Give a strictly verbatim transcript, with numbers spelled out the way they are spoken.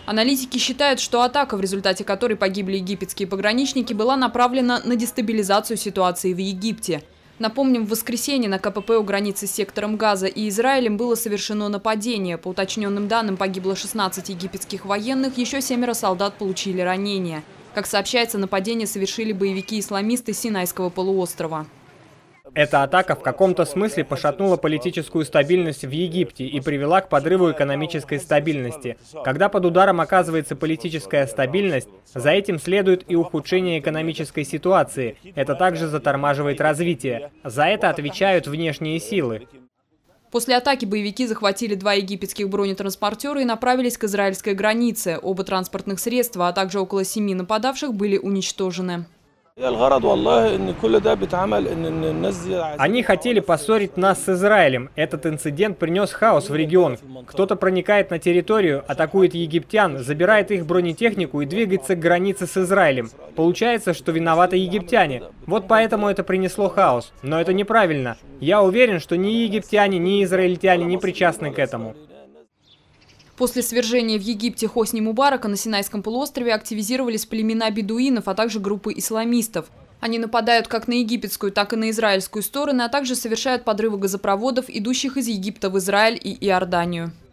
Аналитики считают, что атака, в результате которой погибли египетские пограничники, была направлена на дестабилизацию ситуации в Египте. Напомним, в воскресенье на ка пэ пэ у границы с сектором Газа и Израилем было совершено нападение. По уточненным данным, погибло шестнадцать египетских военных, еще семеро солдат получили ранения. Как сообщается, нападение совершили боевики-исламисты с Синайского полуострова. Эта атака в каком-то смысле пошатнула политическую стабильность в Египте и привела к подрыву экономической стабильности. Когда под ударом оказывается политическая стабильность, за этим следует и ухудшение экономической ситуации. Это также затормаживает развитие. За это отвечают внешние силы. После атаки боевики захватили два египетских бронетранспортера и направились к израильской границе. Оба транспортных средства, а также около семи нападавших были уничтожены. Они хотели поссорить нас с Израилем. Этот инцидент принес хаос в регион. Кто-то проникает на территорию, атакует египтян, забирает их бронетехнику и двигается к границе с Израилем. Получается, что виноваты египтяне. Вот поэтому это принесло хаос. Но это неправильно. Я уверен, что ни египтяне, ни израильтяне не причастны к этому. После свержения в Египте Хосни Мубарака на Синайском полуострове активизировались племена бедуинов, а также группы исламистов. Они нападают как на египетскую, так и на израильскую стороны, а также совершают подрывы газопроводов, идущих из Египта в Израиль и Иорданию.